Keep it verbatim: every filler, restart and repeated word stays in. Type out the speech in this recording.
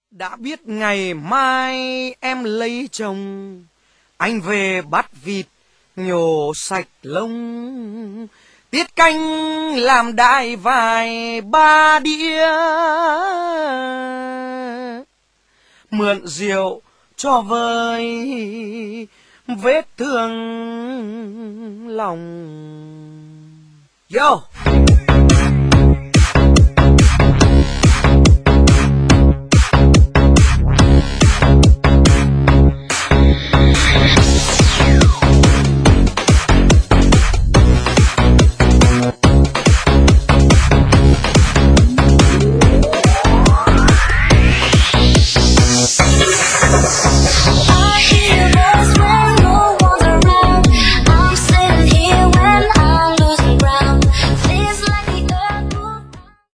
Đã biết ngày mai em lấy chồng, anh về bắt vịt nhổ sạch lông, tiết canh làm đại vài ba đĩa, mượn rượu cho vơi vết thương lòng. Yo,